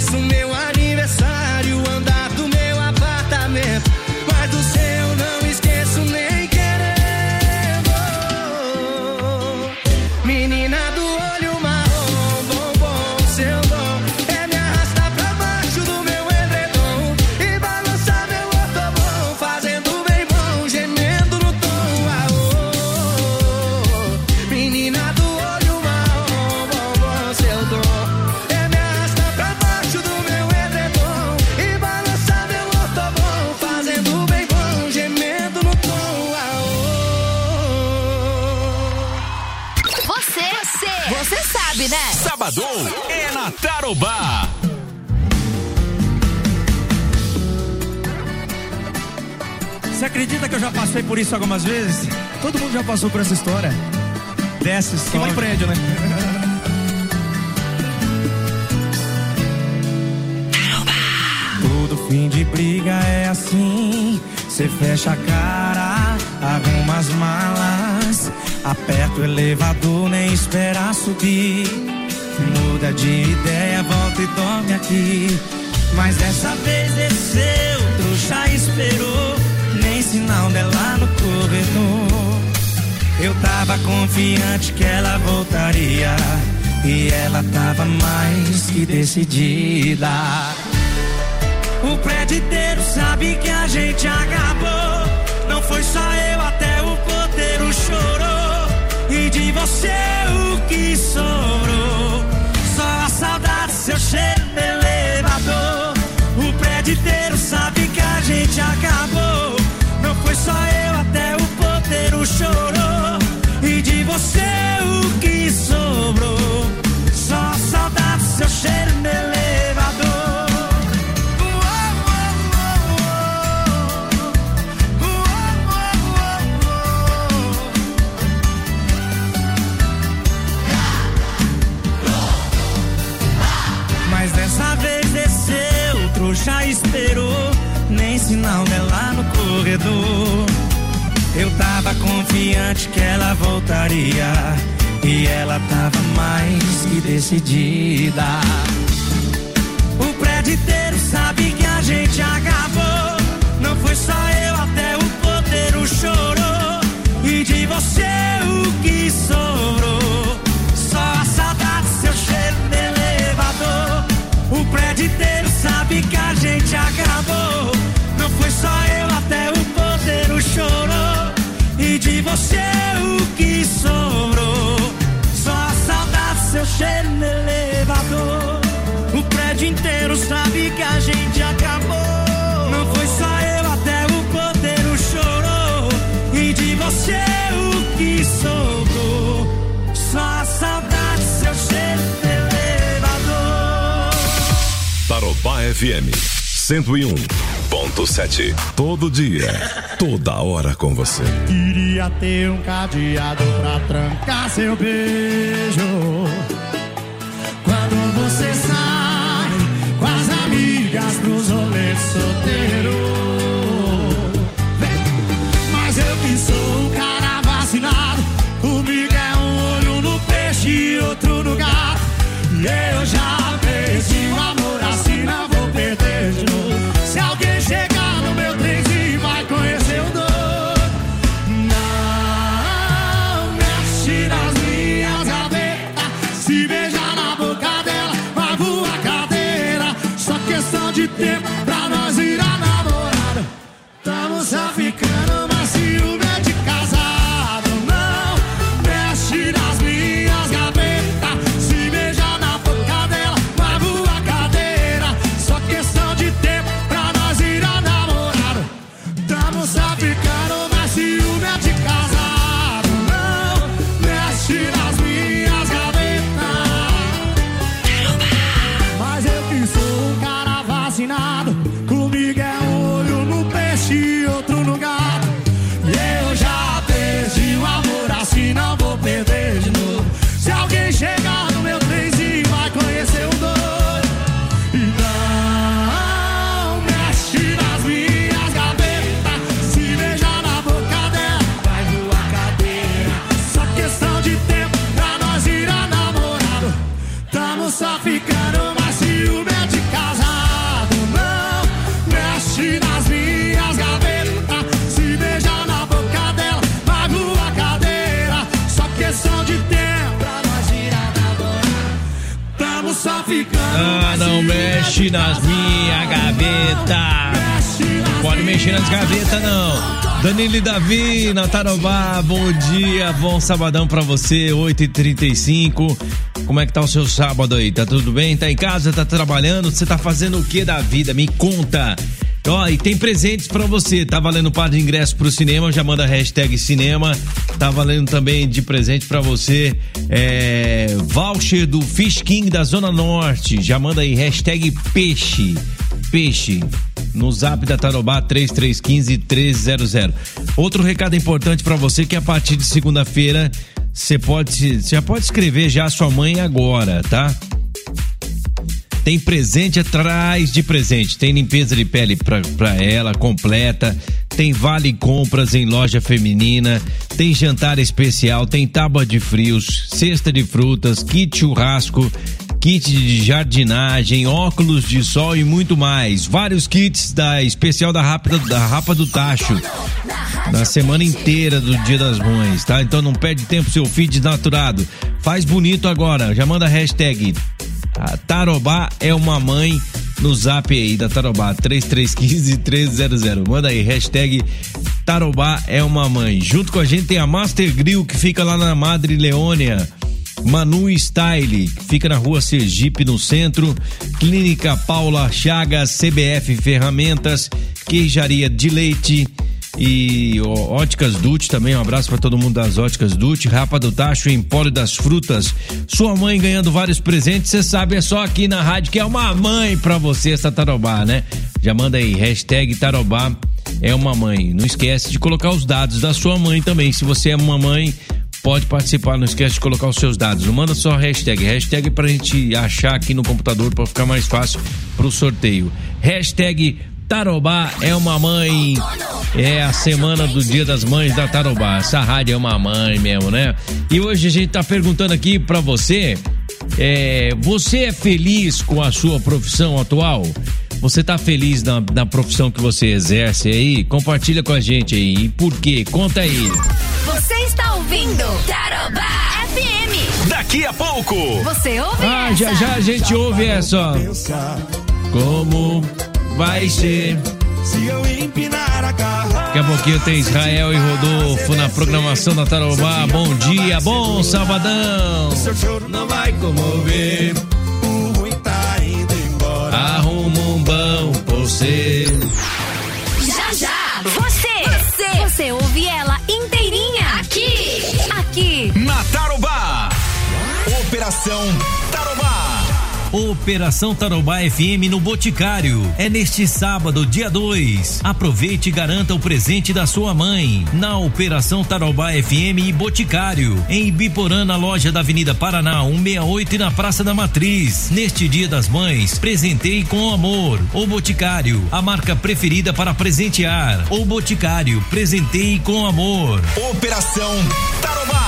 esqueço meu aniversário, o andar do meu apartamento, mas do seu não esqueço nem querendo. Menina do olho marrom, bombom, seu dom é me arrastar pra baixo do meu edredom e balançar meu ortobom, fazendo bem bom, gemendo no tom. Menina do olho marrom, bombom, seu dom é me arrastar pra baixo do meu edredom e balançar meu ortobom, fazendo bem bom, gemendo no tom. Você sabe, né? Sabadão é na Tarobá. Você acredita que eu já passei por isso algumas vezes? Todo mundo já passou por essa história. Dessa história. Em prédio, né? Todo fim de briga é assim. Cê fecha a cara, arruma as malas, aperta o elevador, nem espera subir. Muda de ideia, volta e dorme aqui. Mas dessa vez desceu, trouxa esperou, nem sinal dela no corredor. Eu tava confiante que ela voltaria, e ela tava mais que decidida. O prédio inteiro sabe que a gente acabou. Não foi só eu, até o porteiro chorou. E de você o que sobrou? Só a saudade, seu cheiro no elevador. O prédio inteiro sabe que a gente acabou. Não foi só eu, até o porteiro chorou. E de você o que sobrou? Só a saudade, seu cheiro no elevador. Mas dessa vez desceu, trouxa esperou, nem sinal dela no corredor. Eu tava confiante que ela voltaria, e ela tava mais que decidida. O prédio inteiro sabe que a gente acabou. Não foi só eu, até o porteiro chorou. E de você o que sobrou? Só a saudade, seu cheiro no elevador. O prédio inteiro sabe que a gente acabou. Não foi só eu, até o porteiro chorou. E de você o que sobrou? Só a saudade, seu cheiro no elevador. O prédio inteiro sabe que a gente acabou. Não foi só eu, até o porteiro chorou. E de você o que sobrou? Só a saudade, seu cheiro no elevador. Tarobá FM 101.7. Todo dia, toda hora com você. Queria ter um cadeado pra trancar seu beijo. Quando você sai com as amigas pros rolês solteiro. Mas eu que sou um cara vacinado, comigo é um olho no peixe e outro no gato. E eu já perdi o amor assim, não vou perder de novo. Se alguém chegar no meu trenzinho vai conhecer o doido. Não mexe nas minhas gavetas, se beijar na boca dela vai voar cadeira. Só questão de tempo pra nós virar namorada. Tamo só ficando, mas ciúme é de casado. Não mexe nas minhas gavetas, se beijar na boca dela vai voar cadeira. Só questão de tempo pra nós virar namorado. Tamo só ficando, mas ciúme é de casado. Não mexe nas minhas gavetas. Mas eu que sou um cara vacinado, Mexe nas minhas gavetas. Não pode mexer nas gavetas, não. Danilo e Davi, na Tarobá, bom dia, bom sabadão pra você, 8h35. Como é que tá o seu sábado aí? Tá tudo bem? Tá em casa? Tá trabalhando? Você tá fazendo o que da vida? Me conta. Ó, e tem presentes pra você, tá valendo par de ingresso pro cinema, já manda hashtag cinema, tá valendo também de presente pra você, voucher do Fish King da Zona Norte, já manda aí hashtag peixe, no zap da Tarobá 3315-1300. Outro recado importante pra você que a partir de segunda-feira você já pode escrever já a sua mãe agora, tá? Tem presente atrás de presente, tem limpeza de pele pra ela completa, tem vale compras em loja feminina, tem jantar especial, tem tábua de frios, cesta de frutas, kit churrasco, kit de jardinagem, óculos de sol e muito mais. Vários kits da especial da Rapa do Tacho, na semana inteira do Dia das Mães, tá? Então não perde tempo, seu filho desnaturado. Faz bonito agora, já manda hashtag a Tarobá é uma mãe no zap aí da Tarobá 3315-1300. Manda aí hashtag Tarobá é uma mãe. Junto com a gente tem a Master Grill, que fica lá na Madre Leônia. Manu Style, que fica na rua Sergipe, no centro. Clínica Paula Chagas, CBF Ferramentas, Queijaria de Leite e Óticas Dutch também. Um abraço para todo mundo das Óticas Dutch. Rapa do Tacho, Empório das Frutas. Sua mãe ganhando vários presentes, você sabe, é só aqui na rádio que é uma mãe pra você, essa Tarobá, né? Já manda aí hashtag Tarobá é uma mãe. Não esquece de colocar os dados da sua mãe também. Se você é uma mãe, pode participar, não esquece de colocar os seus dados. Não manda só hashtag pra gente achar aqui no computador pra ficar mais fácil pro sorteio. Hashtag Tarobá é uma mãe. É a semana do Dia das Mães da Tarobá. Essa rádio é uma mãe mesmo, né? E hoje a gente tá perguntando aqui pra você, você é feliz com a sua profissão atual? Você tá feliz na profissão que você exerce aí? Compartilha com a gente aí. E por quê? Conta aí. Você está ouvindo Tarobá FM. Daqui a pouco Você ouve essa? Já a gente ouve essa. Como vai ser? Se eu empinar a carro. Daqui a pouquinho tem Israel e Rodolfo na programação da Tarobá. Bom dia, bom sabadão. Seu choro não vai comover. O ruim tá indo embora. Arruma um bom você. Já. Você ouve ela inteirinha aqui. na Tarobá. Operação Tarobá. Operação Tarobá FM no Boticário. É neste sábado, dia 2. Aproveite e garanta o presente da sua mãe. Na Operação Tarobá FM e Boticário. Em Ibiporã, na loja da Avenida Paraná, 168 e na Praça da Matriz. Neste Dia das Mães, presenteie com amor. O Boticário, a marca preferida para presentear. O Boticário, presenteie com amor. Operação Tarobá.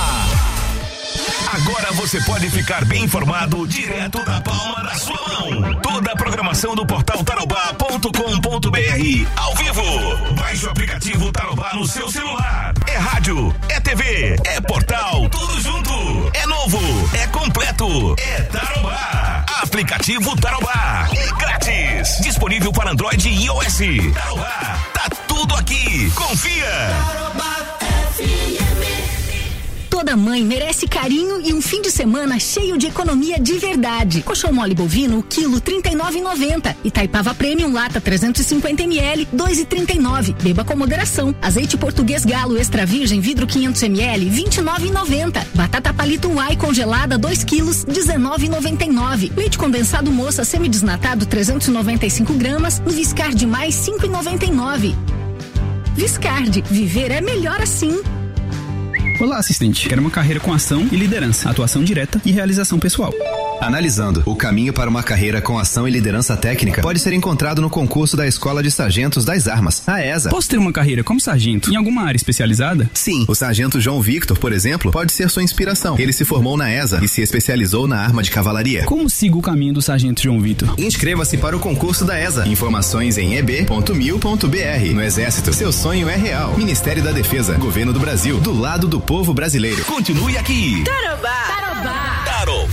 Agora você pode ficar bem informado direto da palma da sua mão. Toda a programação do portal tarobá.com.br ao vivo. Baixe o aplicativo Tarobá no seu celular. É rádio, é TV, é portal, tudo junto. É novo, é completo, é Tarobá. Aplicativo Tarobá. É grátis. Disponível para Android e iOS. Tarobá. Tá tudo aqui. Confia. Tarobá FM. Toda mãe merece carinho e um fim de semana cheio de economia de verdade. Coxão mole bovino, o quilo R$39,90. Itaipava Premium lata 350 ml, R$2,39. Beba com moderação. Azeite português galo extra virgem vidro 500 ml, R$29,90. Batata palito Uai congelada 2 quilos, R$19,99. Leite condensado moça semidesnatado 395 gramas, no Viscard mais R$5,99. Viscard, viver é melhor assim. Olá, assistente. Quero uma carreira com ação e liderança, atuação direta e realização pessoal. Analisando, o caminho para uma carreira com ação e liderança técnica pode ser encontrado no concurso da Escola de Sargentos das Armas, a ESA. Posso ter uma carreira como sargento em alguma área especializada? Sim, o sargento João Victor, por exemplo, pode ser sua inspiração. Ele se formou na ESA e se especializou na arma de cavalaria. Como sigo o caminho do sargento João Victor? Inscreva-se para o concurso da ESA. Informações em eb.mil.br. No Exército, seu sonho é real. Ministério da Defesa, Governo do Brasil, do lado do povo brasileiro. Continue aqui. Tarobá. Tarobá.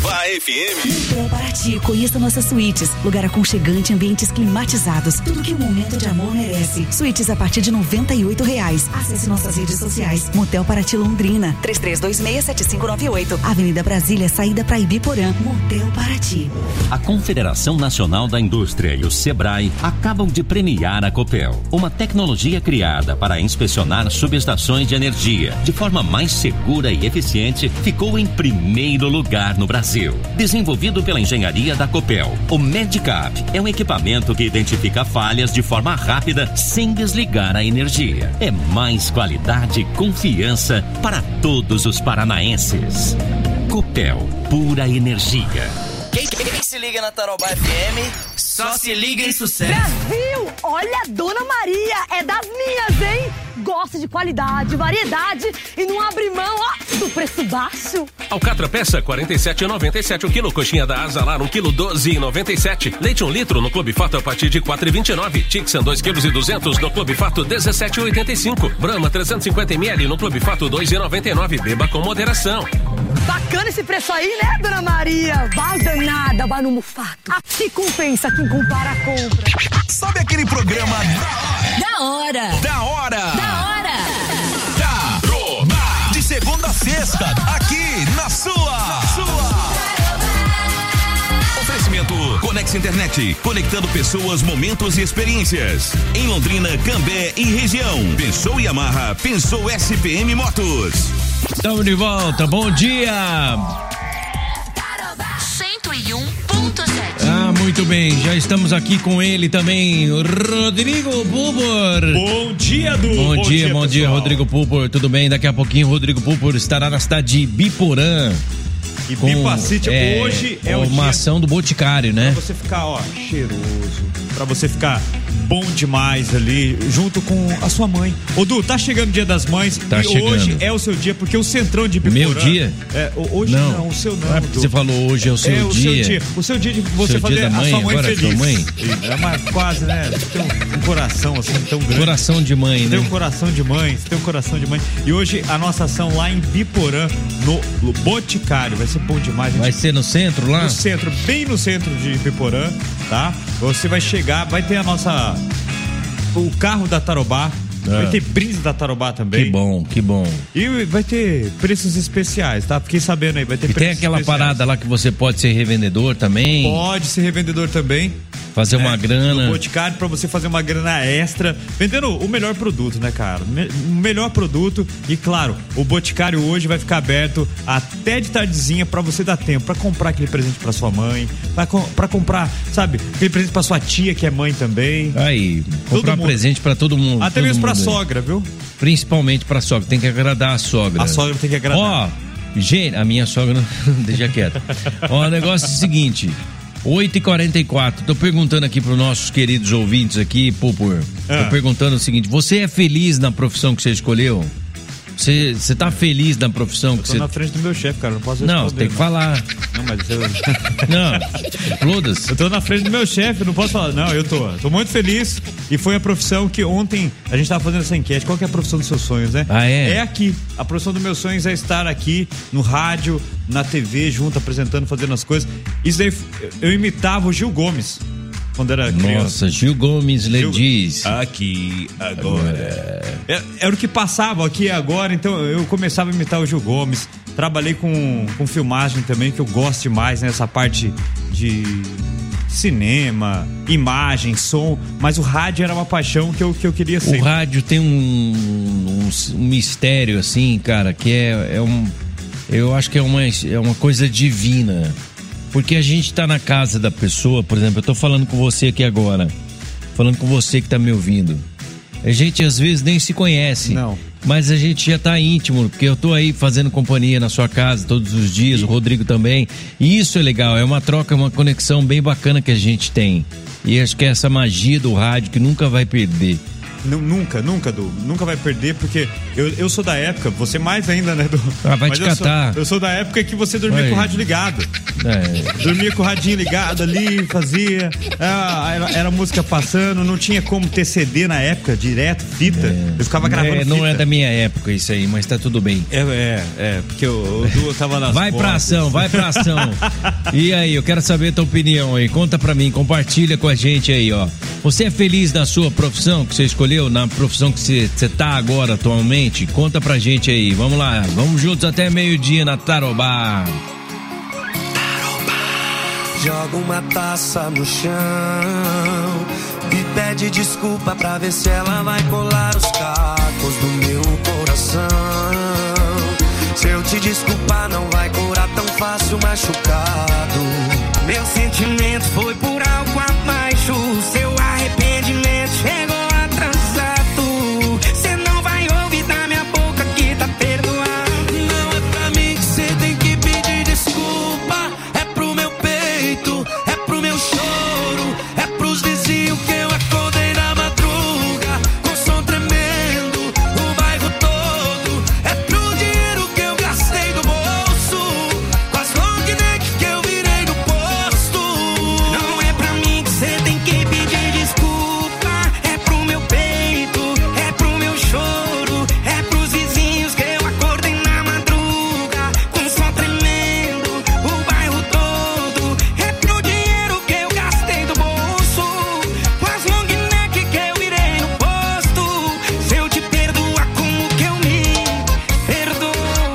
Tarobá FM. Motel Paraty, conheça nossas suítes. Lugar aconchegante, ambientes climatizados. Tudo que um momento de amor merece. Suítes a partir de R$98. Acesse nossas redes sociais. Motel Paraty Londrina, 33267598. Avenida Brasília, saída para Ibiporã. Motel Paraty. A Confederação Nacional da Indústria e o Sebrae acabam de premiar a Copel, uma tecnologia criada para inspecionar subestações de energia de forma mais segura e eficiente, ficou em primeiro lugar no Brasil. Desenvolvido pela engenharia da Copel, o Medicap é um equipamento que identifica falhas de forma rápida sem desligar a energia. É mais qualidade e confiança para todos os paranaenses. Copel, pura energia. Quem se liga na Tarobá FM, só se liga em sucesso. Brasil, olha a Dona Maria, é das minhas, hein? Gosta de qualidade, variedade e não abre mão, ó, do preço baixo. Alcatra peça, 47,97 o quilo. Coxinha da Asa Lar, 1 quilo, 12,97. Leite 1 litro no Clube Fato a partir de 4,29. Tixan, 2 quilos e 200 no Clube Fato, 17,85. Brahma, 350 ml no Clube Fato, 2,99. Beba com moderação. Bacana esse preço aí, né, Dona Maria? Vai danada, vai no Mufato. Aqui compensa quem compara a compra. Sabe aquele programa Da hora. Tarobá, de segunda a sexta, aqui na sua. Oferecimento Conex Internet, conectando pessoas, momentos e experiências. Em Londrina, Cambé e região. Pensou Yamaha, pensou SPM Motos. Estamos de volta, bom dia! 101.7. Muito bem, já estamos aqui com ele também, Rodrigo Pulpor. Bom dia, Du. Bom dia, Rodrigo Pulpor, tudo bem? Daqui a pouquinho o Rodrigo Pulpor estará na cidade de Biporã. E Bipacite, hoje é o uma dia ação do Boticário, né? Pra você ficar, ó, cheiroso, pra você ficar bom demais ali, junto com a sua mãe. Ô, Du, tá chegando o Dia das Mães hoje é o seu dia, porque o Centrão de Biporã... Meu dia? Hoje não, o seu não. Du. Você falou hoje é o seu dia. O seu dia de você fazer a sua mãe feliz. Sua mãe? É mais quase, né? Você tem um coração assim tão grande. Coração de mãe, né? Você tem um coração de mãe, você tem um coração de mãe. E hoje a nossa ação lá em Biporã, no Boticário, vai ser bom demais. Vai ser no centro lá? No centro, bem no centro de Biporã, tá? Você vai chegar, vai ter o carro da Tarobá, vai ter brinde da Tarobá também. Que bom. E vai ter preços especiais, tá? Fiquei sabendo aí, vai ter preços preços especiais. E tem aquela parada lá que você pode ser revendedor também? Pode ser revendedor também. Fazer uma grana. No Boticário, pra você fazer uma grana extra, vendendo o melhor produto, né, cara? O melhor produto. E claro, o Boticário hoje vai ficar aberto até de tardezinha pra você dar tempo pra comprar aquele presente pra sua mãe, pra comprar, sabe, aquele presente pra sua tia que é mãe também. Aí, comprar presente pra todo mundo. Até mesmo pra sogra, viu? Principalmente pra sogra, tem que agradar a sogra. A sogra tem que agradar. Ó, gente, a minha sogra deixa quieta. Ó, o negócio é o seguinte, 8h44, tô perguntando aqui pros nossos queridos ouvintes aqui, Pupur, tô perguntando o seguinte, você é feliz na profissão que você escolheu? Você tá feliz na profissão que você... Eu tô na frente do meu chefe, cara, não posso responder. Não, tem que falar. Não, mas eu... Não, exploda-se. Eu tô na frente do meu chefe, não posso falar. Não, eu tô muito feliz. E foi a profissão que ontem a gente tava fazendo essa enquete. Qual que é a profissão dos seus sonhos, né? Ah, é? É aqui. A profissão dos meus sonhos é estar aqui no rádio, na TV, junto, apresentando, fazendo as coisas. Isso daí, eu imitava o Gil Gomes quando era criança. Nossa, Gil Gomes diz. Aqui, agora. Era o que passava aqui agora, então eu começava a imitar o Gil Gomes. Trabalhei com filmagem também, que eu gosto demais, né? Essa parte de cinema, imagem, som, mas o rádio era uma paixão que eu queria ser. O rádio tem um mistério, assim, cara, que eu acho que é uma coisa divina. Porque a gente tá na casa da pessoa, por exemplo, eu tô falando com você aqui agora, falando com você que tá me ouvindo. A gente às vezes nem se conhece. Não. Mas a gente já tá íntimo, porque eu tô aí fazendo companhia na sua casa todos os dias, o Rodrigo também. E isso é legal, é uma troca, uma conexão bem bacana que a gente tem. E acho que é essa magia do rádio que nunca vai perder. Nunca, Du. Nunca vai perder, porque eu sou da época, você mais ainda, né, Du? Vai te catar. Eu sou da época que você dormia com o rádio ligado. Dormia com o radinho ligado ali, fazia. Era música passando, não tinha como ter CD na época, direto, fita. Eu ficava gravando fita. Não é da minha época isso aí, mas tá tudo bem. Porque o Du tava nas Vai pra ação. E aí, eu quero saber a tua opinião aí. Conta pra mim, compartilha com a gente aí, ó. Você é feliz na sua profissão que você escolheu, na profissão que você tá agora atualmente? Conta pra gente aí. Vamos lá, vamos juntos até meio-dia na Tarobá. Joga uma taça no chão e pede desculpa pra ver se ela vai colar os cacos do meu coração. Se eu te desculpar, não vai curar tão fácil machucado. Meu sentimento foi por algo abaixo. Seu arrependimento chegou atrasado. Cê não vai ouvir da minha boca que tá perdoado. Não é pra mim que cê tem que pedir desculpa. É pro meu peito, é pro meu choro, é pros vizinhos que eu acordei na madruga com som tremendo, o bairro todo. É pro dinheiro que eu gastei do bolso, com as long neck que eu virei no posto. Não é pra mim que cê tem que pedir desculpa. É pro meu peito, é pro meu choro, é pros vizinhos que eu acordei na madruga com som tremendo, o bairro todo. É pro dinheiro que eu gastei do bolso, com as long neck que eu virei no posto. Se eu te perdoar, como que eu me perdoo?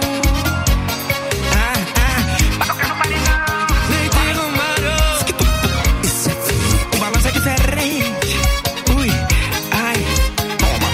Leite Romano, isso é frio, o balanço é diferente. Ui, ai, toma,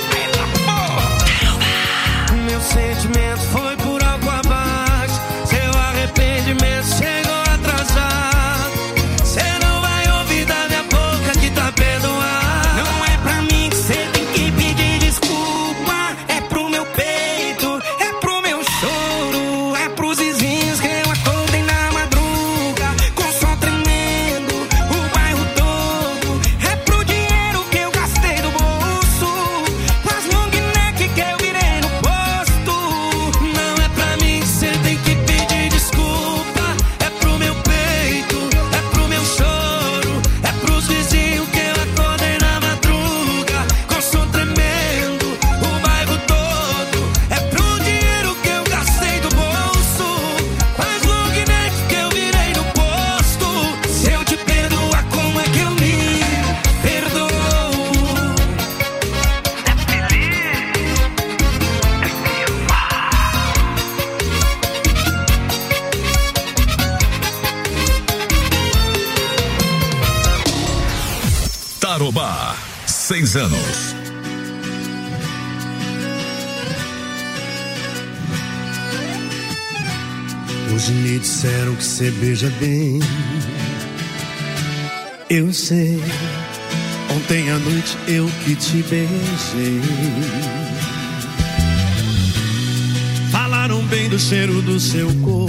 meu sentimento foi por algo abaixo. Seu arrependimento chegou atrasado. Cê não vai ouvir da minha boca que tá perdoado. Não é pra mim que cê tem que pedir desculpa. É pro meu peito, é pro meu choro, é pros vizinhos que eu acordei na madruga com som tremendo, o bairro todo. É pro dinheiro que eu gastei do bolso, com as long neck que eu virei no posto. Não é pra mim que cê tem que pedir desculpa. É pro meu peito, é pro meu choro, é pros vizinhos que eu acordei na madruga com som tremendo, o bairro todo. É pro dinheiro que eu gastei do bolso, com as long neck que eu virei no posto. Se eu te perdoar, como é que eu me perdoo? Tarobá, 6 anos. Hoje me disseram que cê beija bem. Eu sei, ontem à noite eu que te beijei. Falaram bem do cheiro do seu corpo.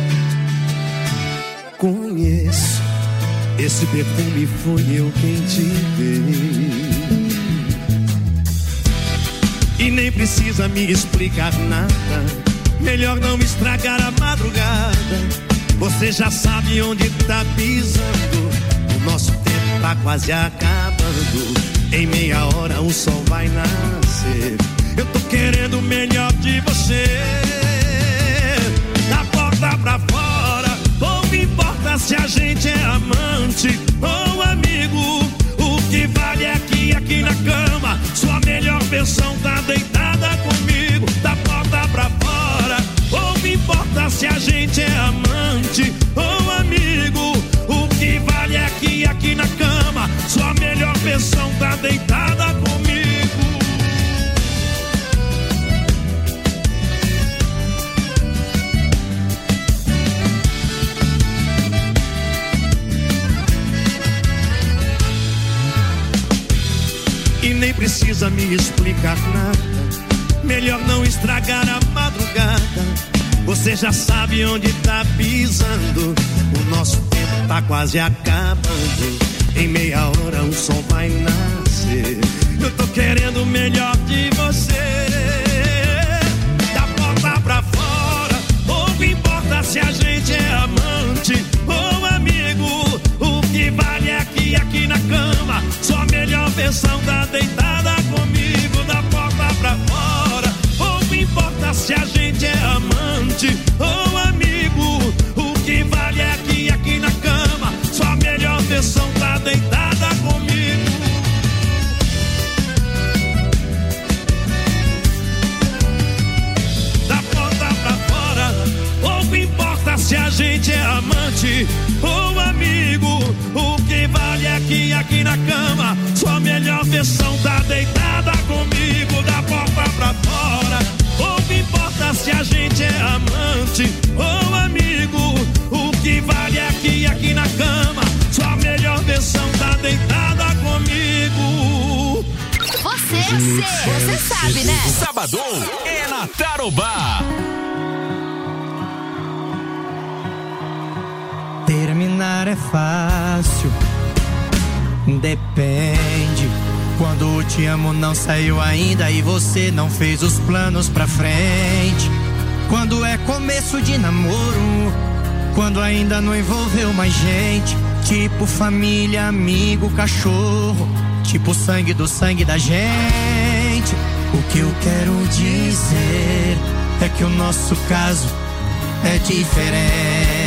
Conheço, esse perfume foi eu quem te dei. E nem precisa me explicar nada, melhor não estragar a madrugada. Você já sabe onde tá pisando. O nosso tempo tá quase acabando. Em meia hora o sol vai nascer. Eu tô querendo o melhor de você. Da porta pra fora, pouco importa se a gente é amante ou amigo. O que vale é que aqui na cama sua melhor versão tá deitada comigo. Da porta pra fora, pouco importa se a gente é amante ou amigo. O que vale é que aqui na cama sua melhor versão tá deitada comigo. E nem precisa me explicar nada, melhor não estragar a madrugada. Você já sabe onde tá pisando. O nosso tempo tá quase acabando. Em meia hora o sol vai nascer. Eu tô querendo versão tá deitada comigo da porta pra fora. Pouco importa se a gente é amante ou amigo, o que vale é que aqui na cama sua melhor versão tá deitada comigo. Da porta pra fora, pouco importa se a gente é amante ou amigo, o que vale é que aqui na cama sua melhor versão tá deitada comigo. Da porta pra fora, pouco importa se a gente é amante ou amigo, o que vale é que aqui na cama sua melhor versão tá deitada comigo. Você sabe, né? Sabadão é na Tarobá. Terminar é fácil, depende. Quando o te amo não saiu ainda e você não fez os planos pra frente. Quando é começo de namoro, quando ainda não envolveu mais gente. Tipo família, amigo, cachorro, tipo sangue do sangue da gente. O que eu quero dizer é que o nosso caso é diferente.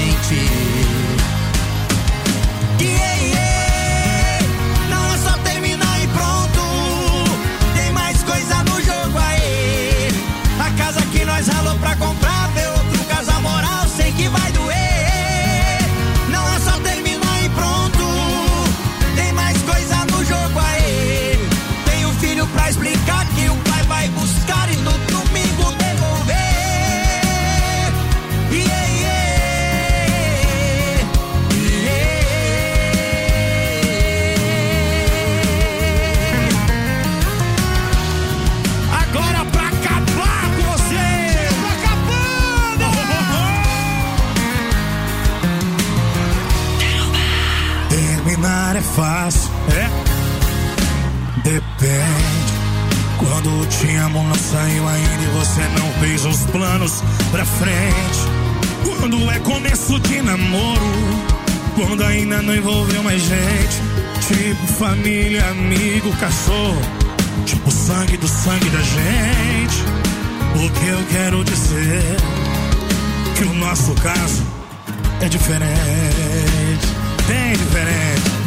Não é só terminar e pronto, tem mais coisa no jogo aí. A casa que nós ralou pra comprar, ver outro casal moral, sei que vai doer. Não é só terminar e pronto, tem mais coisa no jogo aí. Tem um filho pra explicar que o pai vai buscar e no domingo devolver. É fácil, depende. Quando o te amo não saiu ainda e você não fez os planos pra frente. Quando é começo de namoro, quando ainda não envolveu mais gente. Tipo família, amigo, cachorro, tipo sangue do sangue da gente. O que eu quero dizer que o nosso caso é diferente, bem diferente.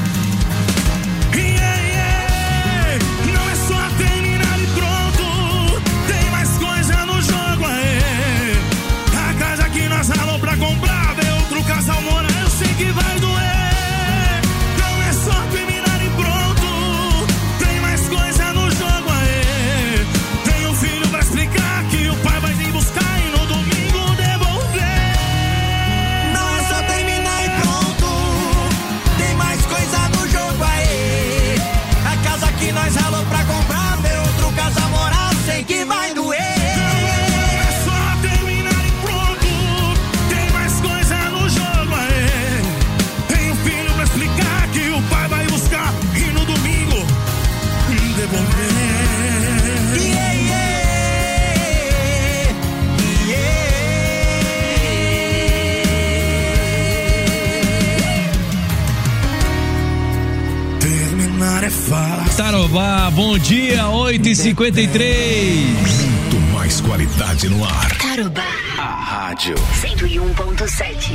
Não é só terminar e pronto, tem mais coisa no jogo aí. A casa que nós ralou pra comprar, ver outro casal morar, eu sei que vai doer. Não é só terminar e pronto, tem mais coisa no jogo aí. Tem um filho pra explicar que o pai vai vir buscar e no domingo devolver. Não é só terminar e pronto, tem mais coisa no jogo aí. A casa que nós ralou pra comprar, ver outro casal morar, sei que vai doer. Não é só terminar e pronto, tem mais coisa no jogo aí. Tem um filho pra explicar que o pai vai buscar e no domingo devolver. Terminar é fácil. Tarobá, bom dia, 8h53. Muito mais qualidade no ar. Tarobá. A rádio 101.7.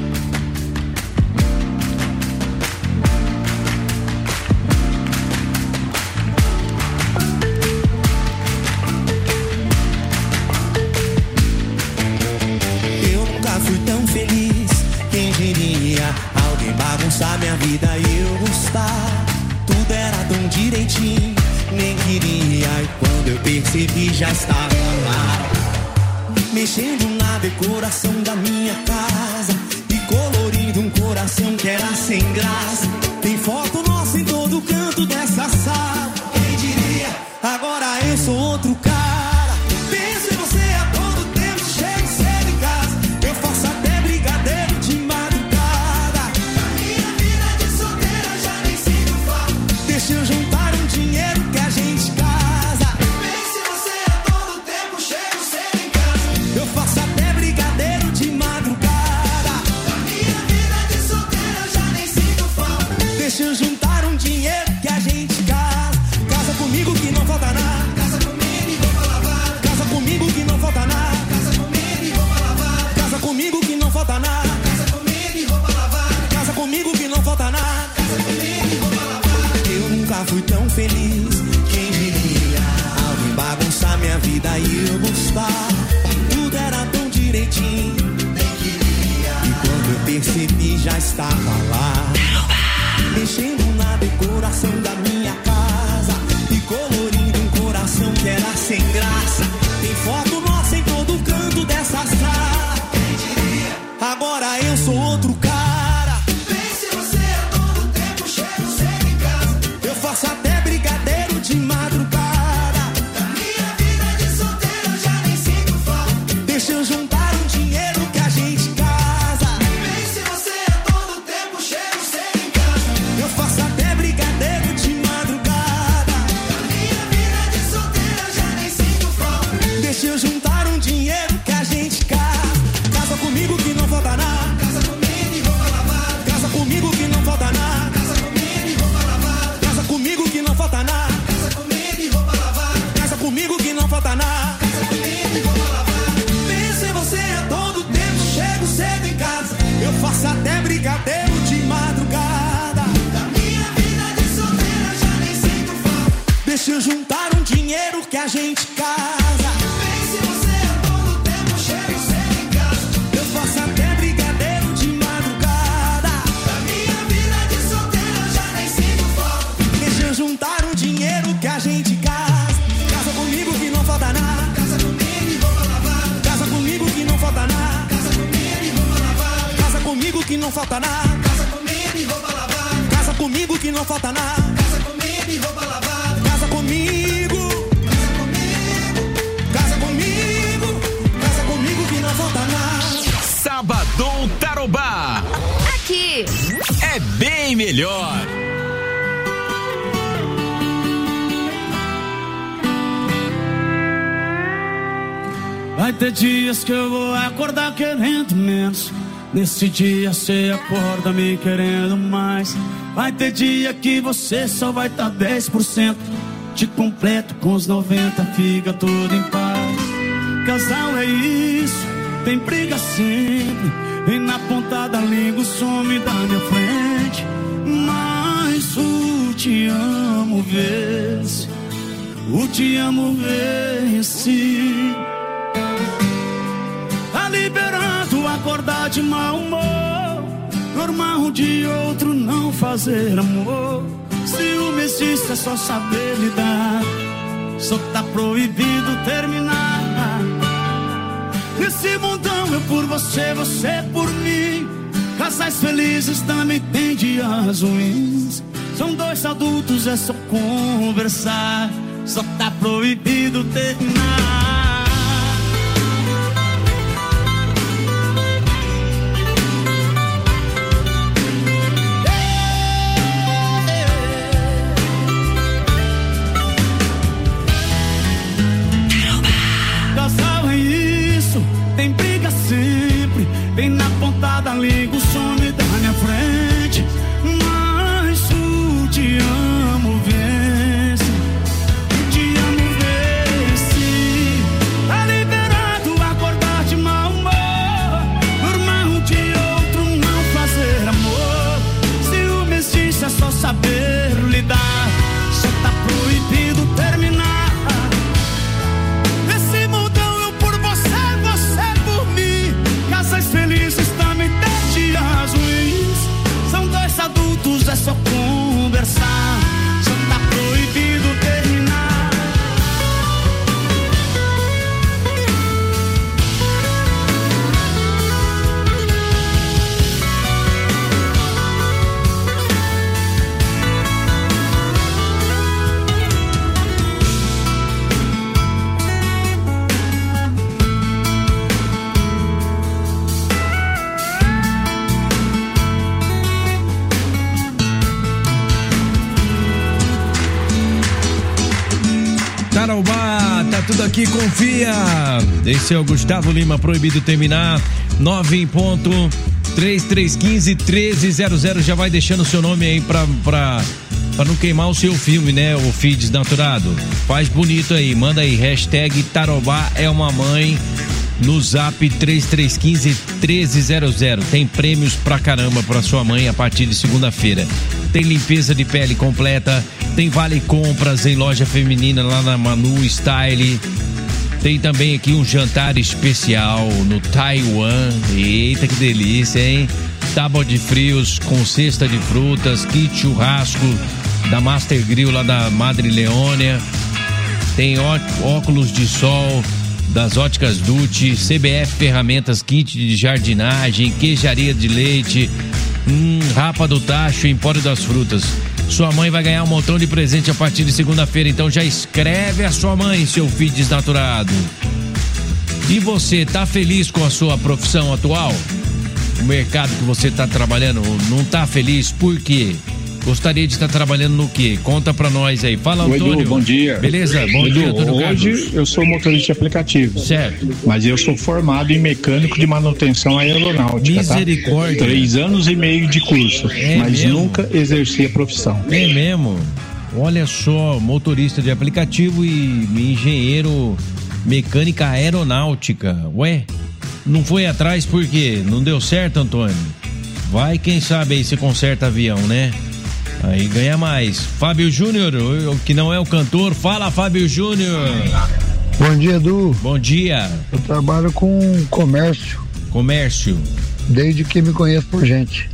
Eu nunca fui tão feliz, quem diria alguém bagunçar minha vida e eu gostar. Tudo era tão direitinho, nem queria. E quando eu percebi já estava lá, mexendo na decoração da minha casa e colorindo um coração que era sem graça. Tem foto nossa em todo canto dessa sala. Quem diria, agora eu sou outro cara. Penso em você a todo tempo, chego cedo em casa. Eu faço até brigadeiro de madrugada. A minha vida de solteira já nem sinto falta. Deixa eu juntar um dinheiro que a gente casa. Penso em você a todo tempo, chego cedo em casa. Eu faço até brigadeiro de madrugada. A minha vida de solteira já nem sinto falta. Deixa eu juntar um dinheiro que a gente casa. fui tão feliz. Quem diria? Alguém bagunçar minha vida e eu gostar. Tudo era tão direitinho. E quando eu percebi já estava lá, mexendo na decoração da minha casa e colorindo um coração que era sem graça. Tem foto nossa em todo canto dessa sala. Agora eu sou outro cara. Pense você a todo tempo, chego cedo em casa. Eu faço até brigadeiro de madrugada. Da minha vida de solteiro eu já nem sinto falta. Deixa eu juntar um dinheiro que a gente casa. Pense você a todo tempo, chego cedo em casa. Eu faço até brigadeiro de madrugada. Da minha vida de solteiro eu já nem sinto falta. Deixa eu juntar um dinheiro que a gente casa. Casa comigo que não falta nada. Casa comigo e roupa lavada. Casa comigo que não falta nada. Casa comigo e roupa lavada. Casa comigo que não falta nada. Casa comigo e roupa lavada. Casa comigo que não falta nada. Casa comigo e roupa lavada. Penso em você a todo tempo, chego cedo em casa. Eu faço até brigadeiro de madrugada. Da minha vida de solteiro eu já nem sinto falta. Deixa eu juntar um dinheiro que a gente casa. Pense você a todo tempo, chego cedo em casa. Eu faço até brigadeiro de madrugada. Da minha vida de solteiro eu já nem sinto falta. Deixa eu juntar um dinheiro que a gente casa. Casa comigo que não falta nada. Casa comigo e roupa lavada. Casa comigo que não falta nada. Casa comigo e roupa lavada. Casa comigo que não falta nada. Casa comigo e roupa lavada. Casa comigo que não falta nada. Casa comigo e roupa lavada. Casa comigo. Casa comigo. Casa comigo que não falta nada. Sabadão Tarobá. Aqui. É bem melhor. Vai ter dias que eu vou acordar querendo menos. Nesse dia cê acorda me querendo mais. Vai ter dia que você só vai tá 10%. Te completo com os 90, fica tudo em paz. Casal é isso, tem briga sempre. Vem na ponta da língua, some da minha frente. Mas o te amo vence. O te amo vence. Tá liberado acordar de mau humor. Normal um de outro não fazer amor. Ciúme existe, é só saber lidar. Só tá proibido terminar. Nesse mundão eu por você, você por mim. Casais felizes também tem dias ruins. São dois adultos, é só conversar. Só tá proibido terminar. Tem briga sempre, vem na ponta da língua, some da minha frente. Mas o te amo vence, o te amo vence. Tá liberado acordar de mau humor. Normal um de outro não fazer amor. Ciúme existe, é só saber lidar. Só tá proibido terminar. Felizes também tem dias ruins. São dois adultos, é só conversar. Só tá proibido terminar. Tarobá, tá tudo aqui, confia. Esse é o Gustavo Lima, proibido terminar. 9 em ponto, 3315-1300. Já vai deixando o seu nome aí pra não queimar o seu filme, né? O feed desnaturado. Faz bonito aí, manda aí, hashtag Tarobá é uma mãe. No zap 3315-1300. Tem prêmios pra caramba pra sua mãe a partir de segunda-feira. tem limpeza de pele completa, tem vale compras em loja feminina lá na Manu Style. Tem também aqui um jantar especial no Taiwan. Eita, que delícia, hein? Tábua de frios com cesta de frutas, kit churrasco da Master Grill lá da Madre Leônia. Tem óculos de sol das Óticas Dutti, CBF Ferramentas, kit de jardinagem, queijaria de leite, Rapa do Tacho, Empório das Frutas. Sua mãe vai ganhar um montão de presente a partir de segunda-feira, então já escreve a sua mãe, seu filho desnaturado. E você, tá feliz com a sua profissão atual? O mercado que você tá trabalhando não tá feliz? Por quê? Gostaria de estar trabalhando no quê? Conta pra nós aí. Fala, Antônio. Edu, bom dia. Beleza? Bom dia, Antônio Carlos. Hoje eu sou motorista de aplicativo. Certo. Mas eu sou formado em mecânico de manutenção aeronáutica. Misericórdia. Tá? 3 anos e meio de curso. Mas mesmo? nunca exerci a profissão. É mesmo? Olha só, motorista de aplicativo e engenheiro mecânica aeronáutica. Ué, não foi atrás por quê? Não deu certo, Antônio? Vai, quem sabe aí se conserta avião, né? Aí ganha mais. Fábio Júnior, que não é o cantor, fala, Fábio Júnior. Bom dia, Edu. Bom dia. Eu trabalho com comércio. Comércio? Desde que me conheço por gente.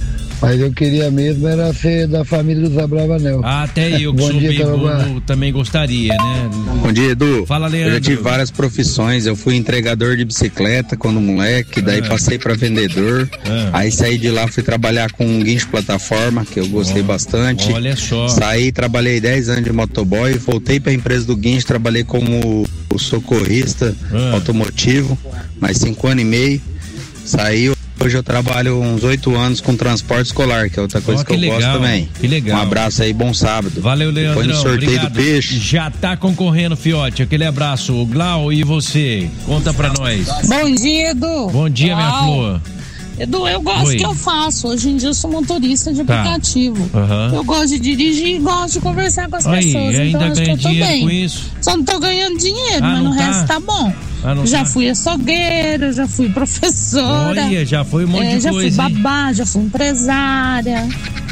Mas eu queria mesmo era ser da família do Zé Bravanel. Até eu que sou bem burro também gostaria, né? Bom dia, Edu. Fala, Leandro. Eu já tive várias profissões. Eu fui entregador de bicicleta quando moleque, daí passei pra vendedor. Aí saí de lá, fui trabalhar com um guincho plataforma, que eu gostei bastante. Olha só. Saí, trabalhei 10 anos de motoboy, voltei pra empresa do guincho, trabalhei como socorrista automotivo, mais 5 anos e meio. Saí. Hoje eu trabalho uns 8 anos com transporte escolar, que é outra coisa que eu gosto também. Que legal. Um abraço aí, bom sábado. Valeu, Leandro. Foi no sorteio obrigado. do peixe. Já tá concorrendo, fiote. Aquele abraço. O Glau, e você? Conta pra nós. Bom dia, Edu. Bom dia, minha flor. Edu, eu gosto do que eu faço. Hoje em dia eu sou motorista de aplicativo. Eu gosto de dirigir e gosto de conversar com as pessoas. Ainda então acho que eu tô dinheiro bem. com isso? Só não tô ganhando dinheiro, mas no resto tá bom. Já fui açougueira, já fui professora. Olha, já foi um monte de já coisa. Já fui babá, já fui empresária.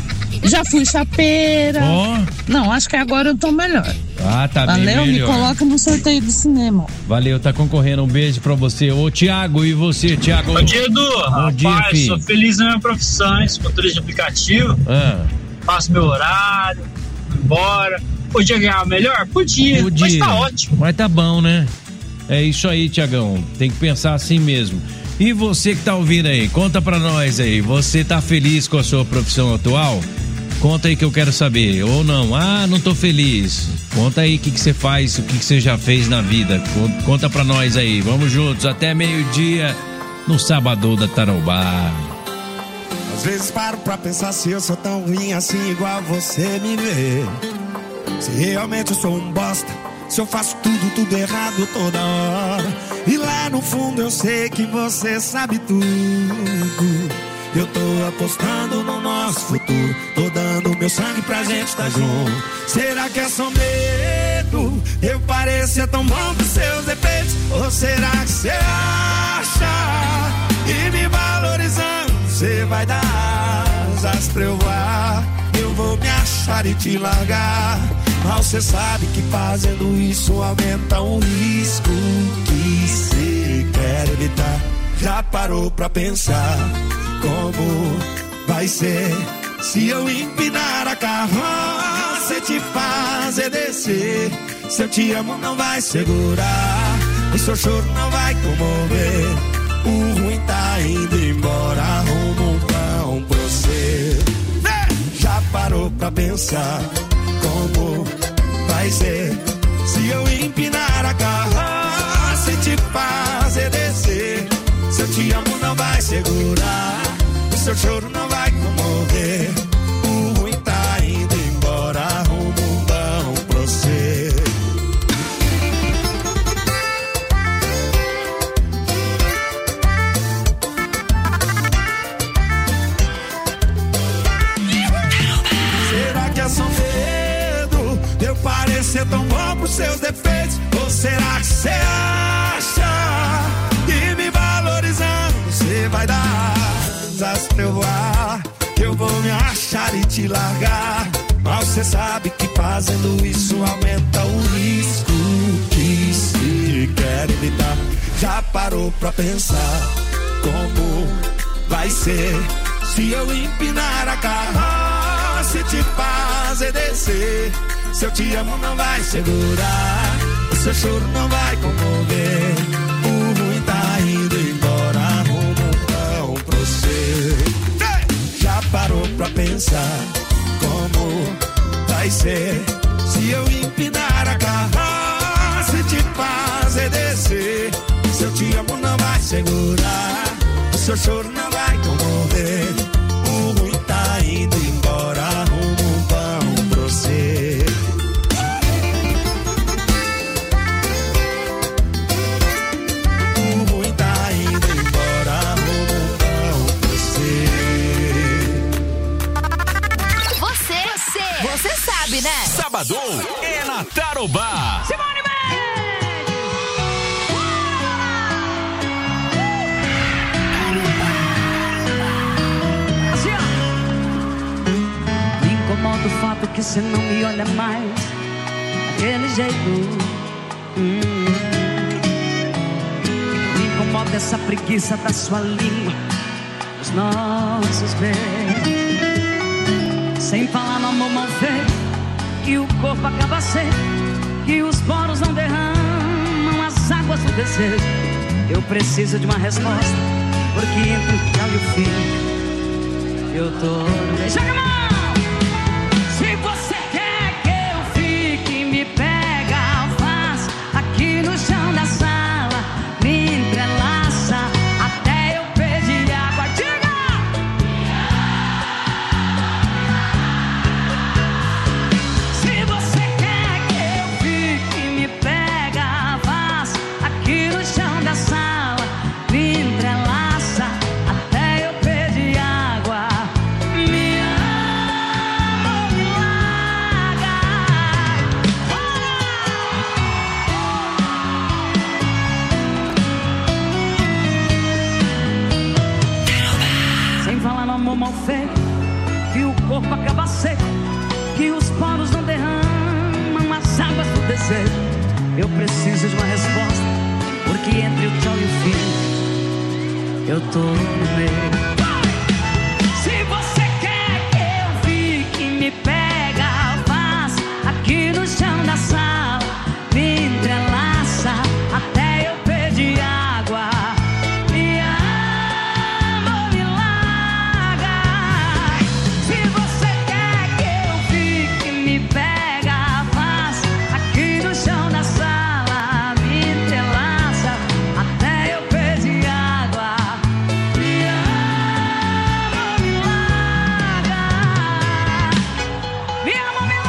Já fui chapeira. Não, acho que agora eu tô melhor. Ah, tá bem melhor. Valeu, me coloca no sorteio do cinema. Valeu, tá concorrendo. Um beijo pra você. Ô, Thiago, e você, Thiago? Bom dia, Edu. Bom dia, filho. Sou feliz na minha profissão, hein? Sou motorista de aplicativo. Faço meu horário, vou embora. Podia ganhar melhor? Podia, mas tá ótimo. Mas tá bom, né? É isso aí, Tiagão. Tem que pensar assim mesmo. E você que tá ouvindo aí, conta pra nós aí. Você tá feliz com a sua profissão atual? Conta aí que eu quero saber. Ou não? Ah, não tô feliz. Conta aí o que você faz, o que você já fez na vida. Conta pra nós aí. Vamos juntos até meio-dia no Sabadão da Tarobá. Às vezes paro pra pensar se eu sou tão ruim assim igual você me vê. Se realmente eu sou um bosta, se eu faço tudo errado toda hora. E lá no fundo eu sei que você sabe tudo. Eu tô apostando no nosso futuro, tô dando meu sangue pra gente tá junto. Será que é só medo? Eu parecia tão bom pros seus defeitos. Ou será que você acha que me valorizando você vai dar asas pra eu voar? Eu vou me achar e te largar. Mal cê sabe que fazendo isso aumenta o risco que cê quer evitar. Já parou pra pensar como vai ser se eu empinar a carroça e te fazer descer? Se eu te amo não vai segurar, o seu choro não vai comover. O ruim tá indo embora, arruma um pão pra você. Já parou pra pensar como vai ser se eu empinar a carroça e te fazer descer? Se eu te amo não vai segurar, o seu choro não vai comover. O ruim tá indo embora, arruma um pão pra você. Será que é só medo? Eu parecer tão bom pros seus defeitos? Ou será que você acha que me valorizando você vai dar asas pra eu voar? Que eu vou me achar deixar e te largar. Mas cê sabe que fazendo isso aumenta o risco que se quer evitar. Já parou pra pensar como vai ser se eu empinar a carroça e te fazer descer? Se eu te amo não vai segurar, o seu choro não vai comover. O ruim tá indo embora, arruma um pão pra você. Já parou pra pensar como vai ser se eu empinar a carroça e te fazer descer? Se eu te amo não vai segurar, o seu choro não vai comover. O ruim tá indo embora, arruma um pão pra você. O ruim tá indo embora, arruma um pão pra você. Você sabe, né? Sabadão é na Tarobá. Simone Assim, ó. Me incomoda o fato que você não me olha mais daquele jeito. Me incomoda essa preguiça da sua língua, os nossos beijos. Sem falar no amor mal feito, que o corpo acaba seco, que os poros não derramam as águas do desejo. Eu preciso de uma resposta, porque entre o tchau e o fim, eu tô no meio. Joga a mão! Se você quer que eu fique, me pega, faz aqui no chão da sala, me entrelaça até eu pedir água. Diga! Se você quer que eu fique, me pega, faz aqui no chão da sala, me entrelaça até eu pedir água. Me ama, me larga. Sem falar no amor mal feito, que o corpo acaba seco, que os poros não derramam as águas do desejo. Eu preciso de uma resposta, porque entre o tchau e o fim, eu tô no meio. Se você quer que eu fique, me pega, faz aqui no chão da sala, me entrelaça até eu pedir água. Me ama, me larga. Se você quer que eu fique, me pega, faz aqui no chão da sala, me entrelaça até eu pedir água. Me ama, me larga. Me ama, me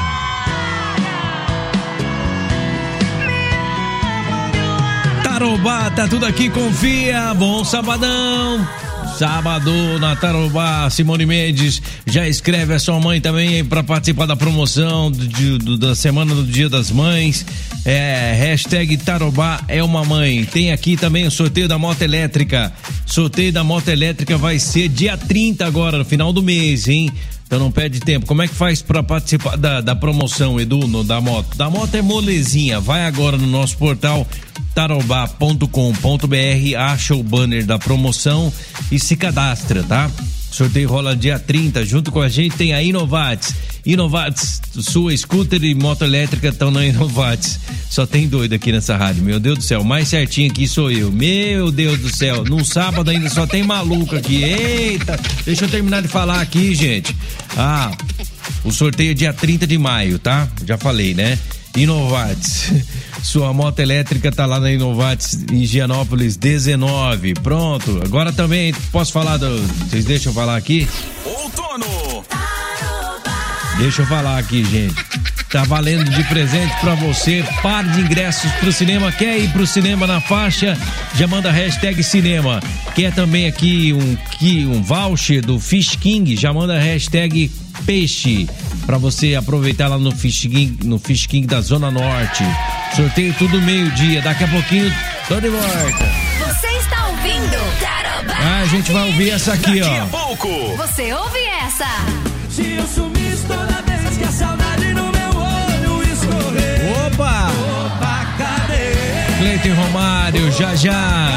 Tarobá, tá tudo aqui, confia. Bom sabadão. Sábado na Tarobá. Simone Mendes já escreve a sua mãe também para participar da promoção da semana do Dia das Mães. Hashtag Tarobá é uma mãe. Tem aqui também o sorteio da moto elétrica. Sorteio da moto elétrica vai ser dia 30 agora, no final do mês, hein? Então não perde tempo. Como é que faz para participar da promoção, Edu, da moto? Da moto é molezinha. Vai agora no nosso portal tarobá.com.br, acha o banner da promoção e se cadastra, tá? O sorteio rola dia 30, junto com a gente tem a Inovates. Inovates, sua scooter e moto elétrica estão na Inovates. Só tem doido aqui nessa rádio, meu Deus do céu, mais certinho aqui sou eu, meu Deus do céu, num sábado ainda só tem maluco aqui, eita, deixa eu terminar de falar aqui, gente. O sorteio é dia 30 de maio, tá? Já falei, né? Inovates, sua moto elétrica tá lá na Inovates em Gianópolis 19, pronto. Agora também posso falar vocês deixam eu falar aqui? Outono. Deixa eu falar aqui, gente. Tá valendo de presente pra você par de ingressos pro cinema. Quer ir pro cinema na faixa? Já manda hashtag cinema. Quer também aqui um voucher do Fish King? Já manda hashtag peixe pra você aproveitar lá no Fish King da Zona Norte. Sorteio tudo meio-dia. Daqui a pouquinho tô de volta. Você está ouvindo Tarobá. A gente vai ouvir essa aqui, Daqui ó. a pouco. Você ouve essa? Se eu sumisse toda vez que a saudade no meu olho escorrer. Opa! Opa, cadê? Cleiton Romário, já. Já.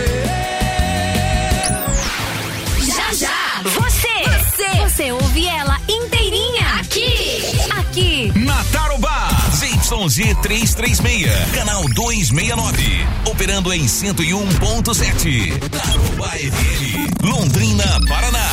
Você ouve ela inteirinha aqui. Na Tarobá, ZYZ 336, canal 269, operando em 101.7. Tarobá FM, Londrina, Paraná.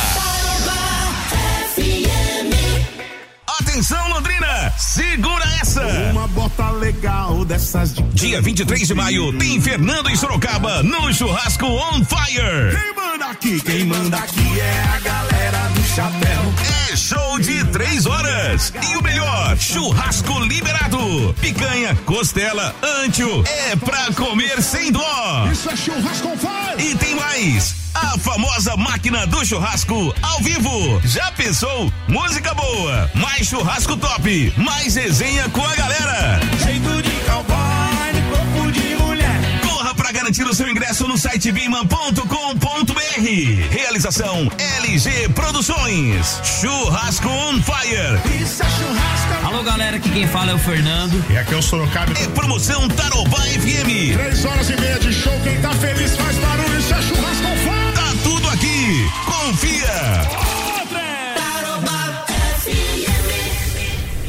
Atenção, Londrina, segura essa. Uma bota legal dessas de... Dia 23 de maio, tem Fernando em Sorocaba, no Churrasco On Fire. Quem manda aqui é a galera do chapéu. É show de 3 horas. E o melhor, churrasco liberado. Picanha, costela, antio, é pra comer sem dó. Isso é churrasco on fire. E tem mais, a famosa máquina do churrasco ao vivo. Já pensou? Música boa, mais churrasco top, mais resenha com a galera. Jeito de cowboy, corpo de mulher. Corra pra garantir o seu ingresso no site biman.com.br. Realização LG Produções. Churrasco on Fire. Isso é churrasco. Alô, galera, aqui quem fala é o Fernando. E aqui é o Sorocaba. É promoção Tarobá FM. 3h30 de show, quem tá feliz faz barulho. Isso é churrasco on fire. Tá tudo aqui, confia. Tarobá FM.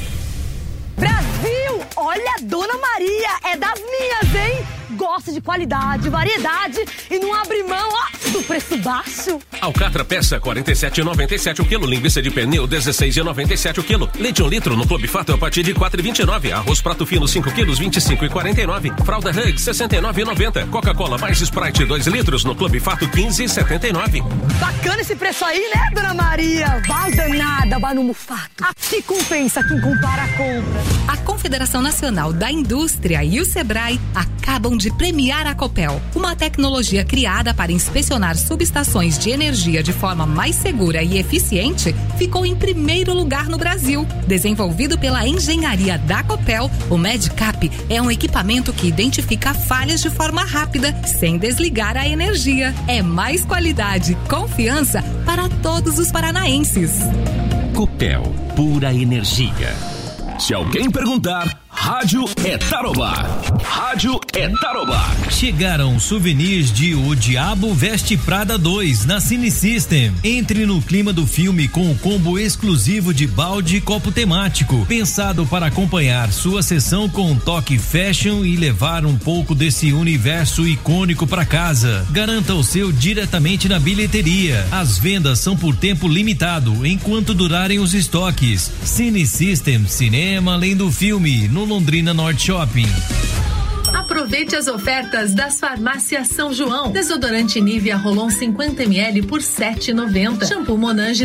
Brasil, olha a Dona Maria, é das minhas, hein? Gosta de qualidade, variedade e não abre mão, ó, do preço baixo. Alcatra peça 47,97 o quilo, linguiça de pernil 16,97 o quilo, leite 1 litro no Clube Fato a partir de 4,29, arroz prato fino 5 quilos 25,49, fralda Hug 69,90, Coca-Cola mais Sprite 2 litros no Clube Fato 15,79. Bacana esse preço aí, né, Dona Maria? Vai danada, vai no Mufato. Aqui compensa quem compara a compra. A Confederação Nacional da Indústria e o Sebrae acabam de premiar a Copel, uma tecnologia criada para inspecionar subestações de energia de forma mais segura e eficiente, ficou em primeiro lugar no Brasil. Desenvolvido pela engenharia da Copel, o MedCap é um equipamento que identifica falhas de forma rápida, sem desligar a energia. É mais qualidade e confiança para todos os paranaenses. Copel, pura energia. Se alguém perguntar, rádio é Tarobá. Rádio é Tarobá. Chegaram souvenirs de O Diabo Veste Prada 2 na Cine System. Entre no clima do filme com o combo exclusivo de balde e copo temático, pensado para acompanhar sua sessão com um toque fashion e levar um pouco desse universo icônico para casa. Garanta o seu diretamente na bilheteria. As vendas são por tempo limitado, enquanto durarem os estoques. Cine System, cinema além do filme, no Londrina Norte Shopping. Aproveite as ofertas das farmácias São João. Desodorante Nivea Rolon 50ml por R$ 7,90. Shampoo Monange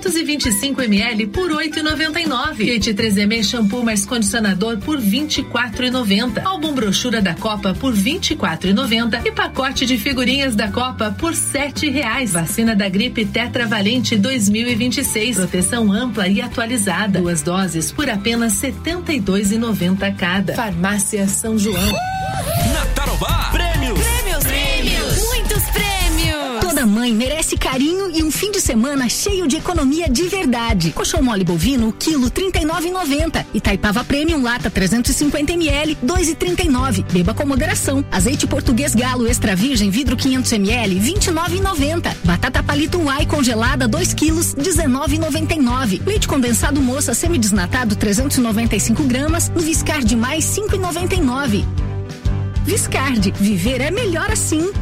325ml por R$ 8,99. Kit 3M shampoo mais condicionador por R$ 24,90. Álbum brochura da Copa por R$ 24,90. E pacote de figurinhas da Copa por R$ 7,00. Vacina da gripe Tetravalente 2026. Proteção ampla e atualizada. 2 doses por apenas R$ 72,90 cada. Farmácia São João. Na Tarobá, prêmios. Muitos prêmios. Toda mãe merece carinho e um fim de semana cheio de economia de verdade. Coxão mole bovino, o quilo R$ 39,90. Itaipava Premium lata 350ml, R$ 2,39. Beba com moderação. Azeite português galo extra virgem vidro 500ml, R$ 29,90. Batata palito Uai congelada 2 quilos, R$ 19,99. Leite condensado moça semidesnatado 395 gramas, no Viscard mais R$ 5,99. Viscard, viver é melhor assim.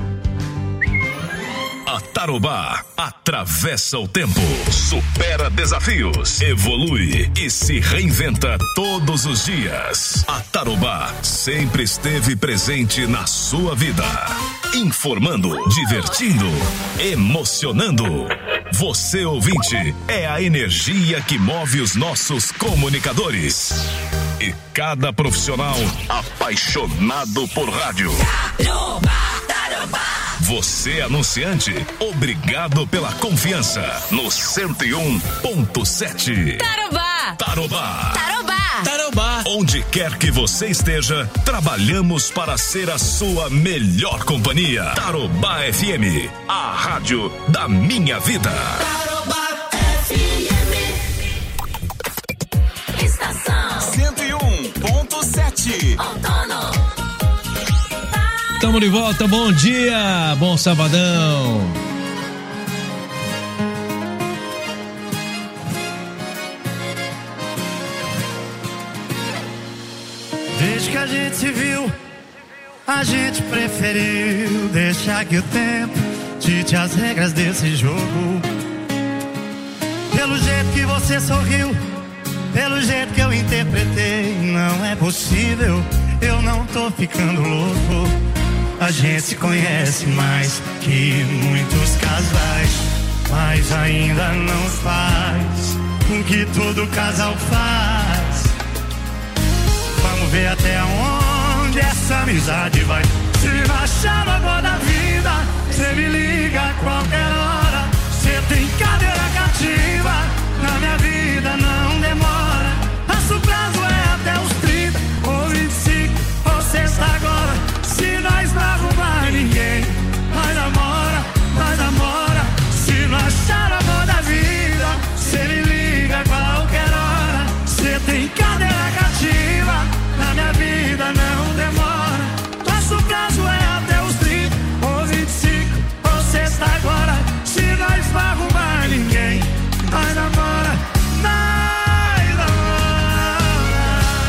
A Tarobá atravessa o tempo, supera desafios, evolui e se reinventa todos os dias. A Tarobá sempre esteve presente na sua vida, informando, divertindo, emocionando. Você, ouvinte, é a energia que move os nossos comunicadores. E cada profissional apaixonado por rádio. Você, anunciante, obrigado pela confiança no 101.7. Tarobá. Tarobá. Tarobá. Tarobá. Onde quer que você esteja, trabalhamos para ser a sua melhor companhia. Tarobá FM, a rádio da minha vida. Tarobá FM. outono. Tamo de volta, bom dia, bom sabadão. Desde que a gente se viu, a gente preferiu deixar que o tempo dite as regras desse jogo. Pelo jeito que você sorriu, pelo jeito que eu interpretei, não é possível, eu não tô ficando louco. A gente se conhece mais que muitos casais, mas ainda não faz o que todo casal faz. Vamos ver até onde essa amizade vai. Se não achar o amor da vida, cê me liga a qualquer hora. Cê tem cadeira cativa, na minha vida não demora. Nosso prazo é até os 30 ou 25 ou sexta agora. Se nós não arrumar ninguém, nós namora, nós namora. Se não achar o amor da vida, cê me liga a qualquer hora. Cê tem cadeira cativa, na minha vida não demora. Nosso prazo é até os 30 ou 25 ou sexta agora. Se nós não arrumar ninguém, nós namora, nós namora.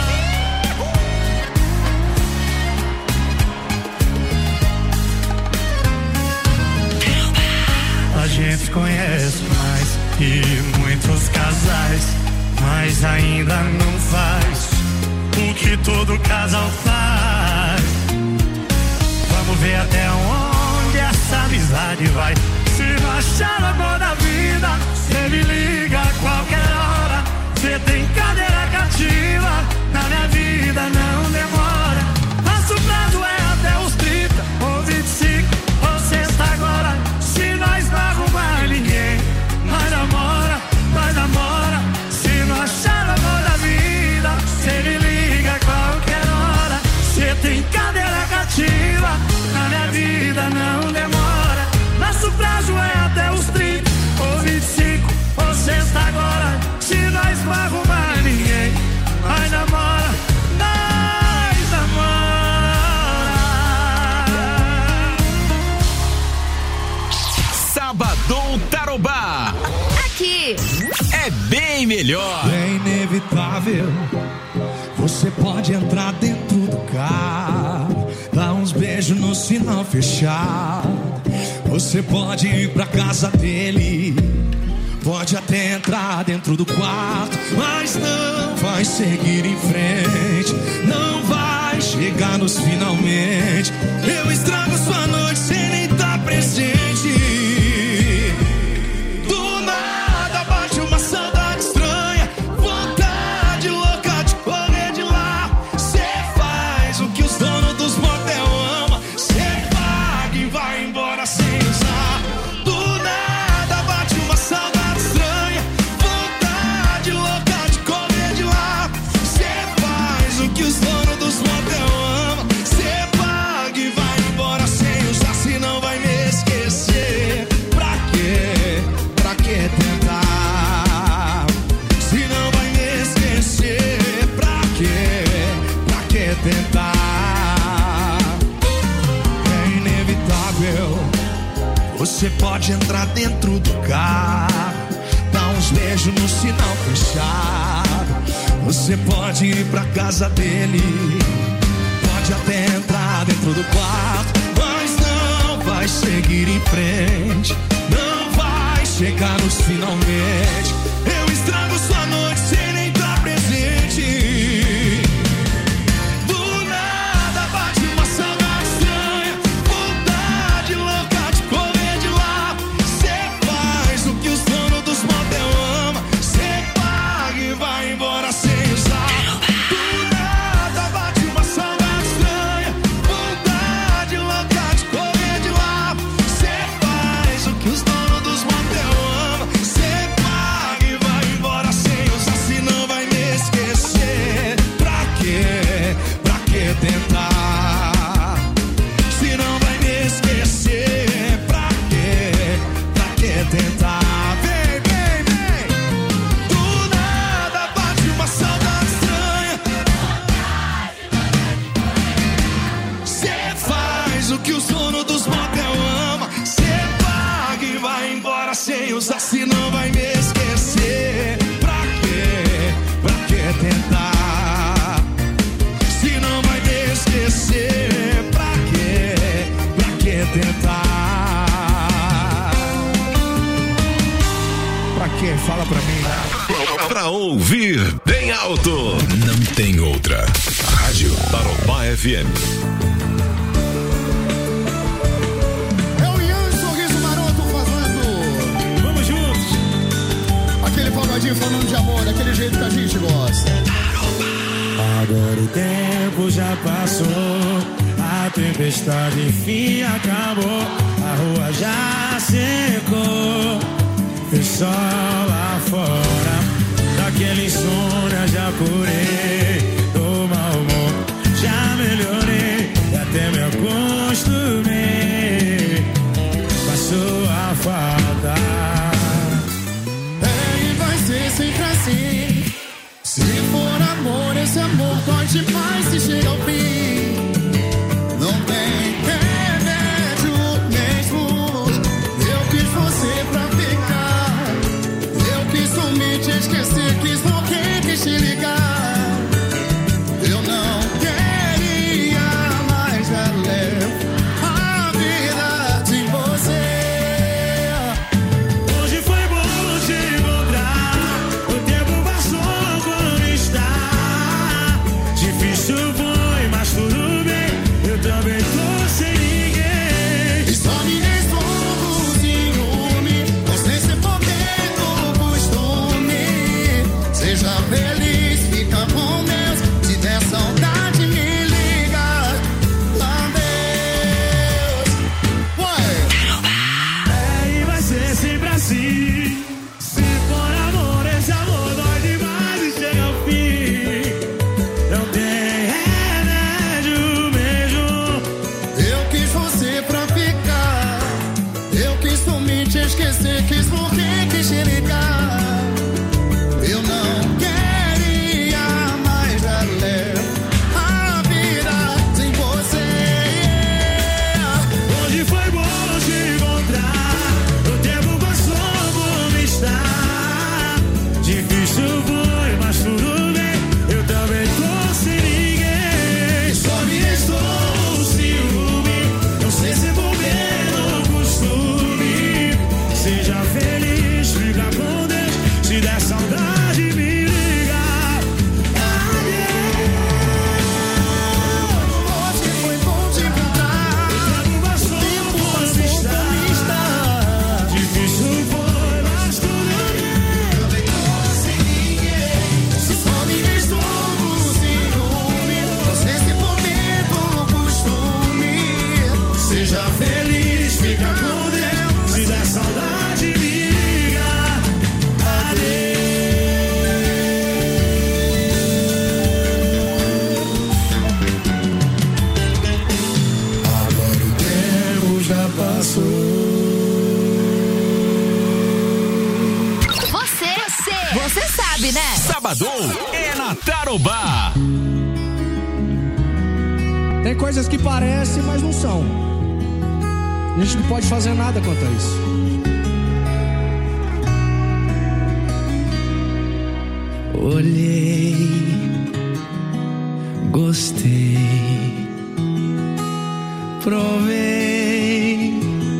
A gente conhece mais que muitos casais, mas ainda não faz o que todo casal faz. Vamos ver até onde essa amizade vai. Se não achar o amor da vida, cê me liga a qualquer hora. Cê tem cadeira cativa, na minha vida não demora. Nosso prazo é até os 30 ou 25 ou sexta agora. Se nós não arrumar ninguém, nós namora, nós namora. Se não achar o amor da vida, cê me liga a qualquer hora. Cê tem cadeira cativa, na minha vida não demora. Nosso prazo é até os 30 ou 25 ou sexta agora. Se nós não arrumar ninguém, nós namora, nós namora. Sabadão Tarobá. Aqui é bem melhor. É inevitável, você pode entrar dentro do carro, dar uns beijos no sinal fechado. Você pode ir pra casa dele, pode até entrar dentro do quarto, mas não vai seguir em frente, não vai chegar nos finalmente. Eu estrago sua noite sem nem estar presente. Do nada bate uma saudade estranha, vontade louca de correr de lá. Cê faz o que os donos dos motel amam, cê paga e vai embora sem usar. Do nada bate uma saudade estranha, vontade louca de correr de lá. Cê faz o que os donos dos motel amam, cê paga e vai embora sem usar. Se não vai me esquecer, pra quê? Pra que tentar? Se não vai me esquecer, pra quê? Pra que tentar? É inevitável, você pode entrar dentro do carro, dar uns beijos no sinal fechado. Você pode ir pra casa dele, pode até entrar dentro do quarto, mas não vai seguir em frente, não vai chegar nos finalmente. Eu estrago sua noite sem nem estar presente. Do nada bate uma saudade estranha, vontade louca de correr de lá. Cê faz o que os donos dos motel amam, cê paga e vai embora sem usar. Do nada bate uma saudade estranha, vontade louca de correr de lá. Cê faz o que os donos dos motel amam, cê paga e vai embora sem usar. Se ouvir bem alto. Não tem outra. Rádio Tarobá FM. É o Ian Sorriso Maroto fazendo. Vamos juntos. Aquele pagodinho falando de amor, daquele jeito que a gente gosta. Agora o tempo já passou, a tempestade enfim acabou, a rua já secou, e só lá fora, daquele insônia já curei, do mau humor já melhorei, e até me acostumei com a sua falta. E vai ser sempre assim. Se for amor, esse amor dói demais se chega ao fim. Não tem remédio mesmo. Eu quis você pra ficar. Eu quis sumir, te esquecer, quis morrer, quis te ligar. Eu não queria mais já levo a vida de você. Hoje foi bom te encontrar, o tempo passou quando está. Difícil foi, mas tudo bem, eu também tô sem ninguém. E só me restou o ciúme, você se poder do costume. Seja feliz, fica com Deus, se der saudade me liga. Adeus. E vai ser sempre assim. Se for amor, esse amor dói demais e chega ao fim. Não tem remédio mesmo. Eu quis você pra ficar. Eu quis sumir, te esquecer, quis morrer, quis te ligar. Eu não queria mais já levo a vida sem você. Hoje foi bom te encontrar, o tempo passou como está. Difícil foi, mas tudo bem, eu também tô sem ninguém. Só me restou o ciúme, não sei se vou ver no costume. Seja feliz, fica com Deus, se der saudade me liga. hoje foi bom te encontrar. O tempo passou como está. Difícil foi, mas tudo bem. Se só me restou o ciúme, você se poder do costume. Seja feliz, fica com Deus, se der saudade me liga. Agora o tempo já passou. Você sabe, né? Sabadão é na Tarobá. Tem coisas que parecem, mas não são. A gente não pode fazer nada quanto a isso. Olhei, gostei, provei,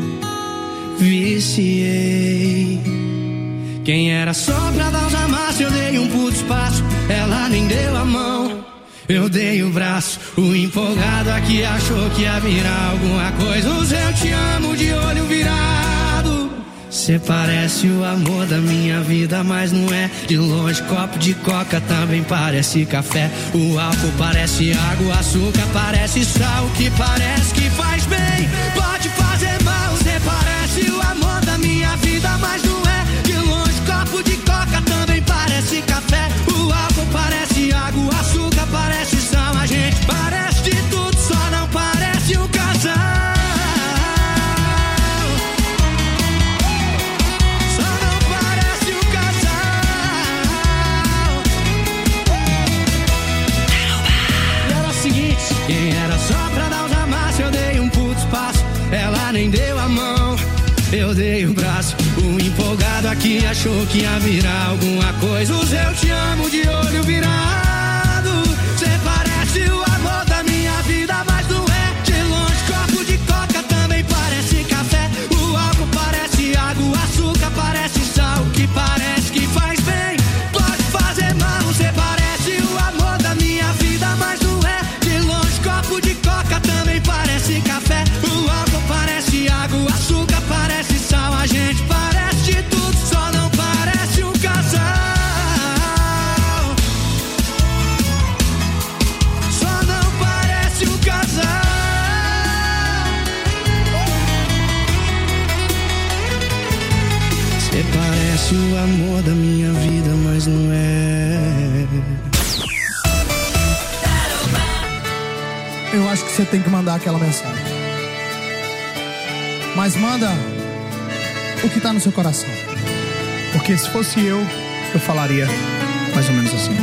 viciei. Quem era só pra dar os amassos, eu dei um puto espaço, ela nem deu a mão. Eu dei o braço, o empolgado aqui achou que ia virar alguma coisa. Os eu te amo de olho virado. Cê parece o amor da minha vida, mas não é. De longe, copo de coca também parece café. O álcool parece água, o açúcar parece sal. O que parece que faz bem, pode fazer mal. Cê parece o amor da minha vida, mas não é. De longe, copo de coca também parece café. O álcool parece água, o açúcar parece sal. A gente parece de tudo, só não parece um casal. Quem era só pra dar os amassos, eu dei um puto espaço, ela nem deu a mão. Eu dei o braço, o empolgado aqui achou que ia virar alguma coisa. Os eu te amo de olho virado. Cê parece o amor da minha vida, mas não é. De longe, copo de coca também parece café. O álcool parece água, o açúcar parece sal. O que parece que faz bem, pode fazer fosse o amor da minha vida, mas não é. Eu acho que você tem que mandar aquela mensagem. Mas manda o que tá no seu coração. Porque se fosse eu falaria mais ou menos assim.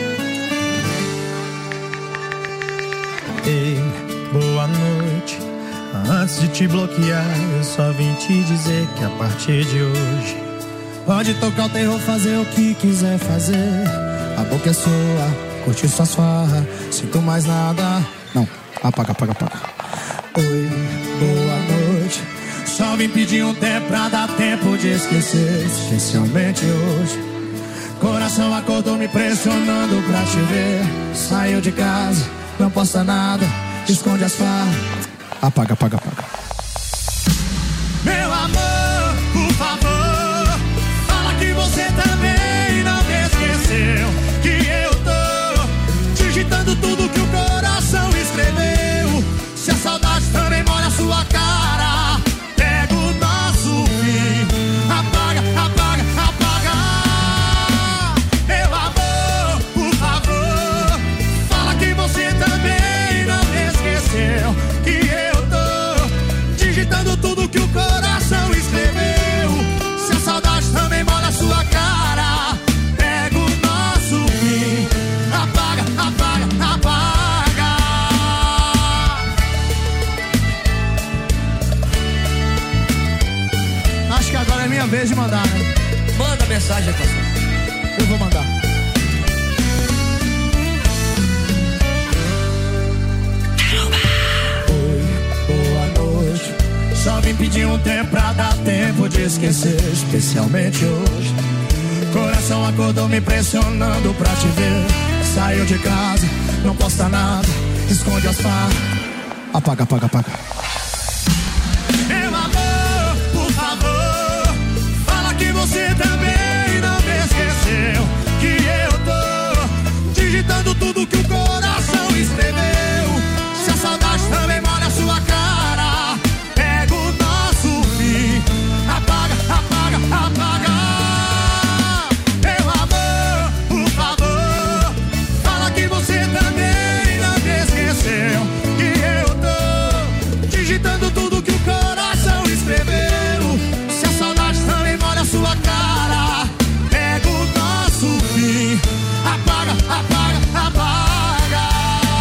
Ei, boa noite. Antes de te bloquear, eu só vim te dizer que a partir de hoje pode tocar o terror, fazer o que quiser fazer. A boca é sua, curte suas farras. Sinto mais nada. Não, apaga. Oi, boa noite. Só vim pedir um tempo pra dar tempo de esquecer. Especialmente hoje. Coração acordou me pressionando pra te ver. Saiu de casa, não posta nada, esconde as farras. Apaga. Meu amor, por favor, fala que você também não me esqueceu. Que eu tô digitando tudo que o coração escreveu. Se a saudade também molha a sua cara, pega o nosso fim. Apaga. Meu amor, por favor, fala que você também não me esqueceu. Que eu tô digitando tudo que o coração escreveu. Se a saudade também molha a sua cara, pega o nosso fim. Apaga. Acho que agora é minha vez de mandar, né? Manda mensagem, pastor. Eu vou mandar. Só vim pedir um tempo pra dar tempo de esquecer. Especialmente hoje. Coração acordou me pressionando pra te ver. Saiu de casa, não posta nada, esconde as farras. Apaga. Meu amor, por favor, fala que você também não me esqueceu. Que eu tô digitando tudo que o coração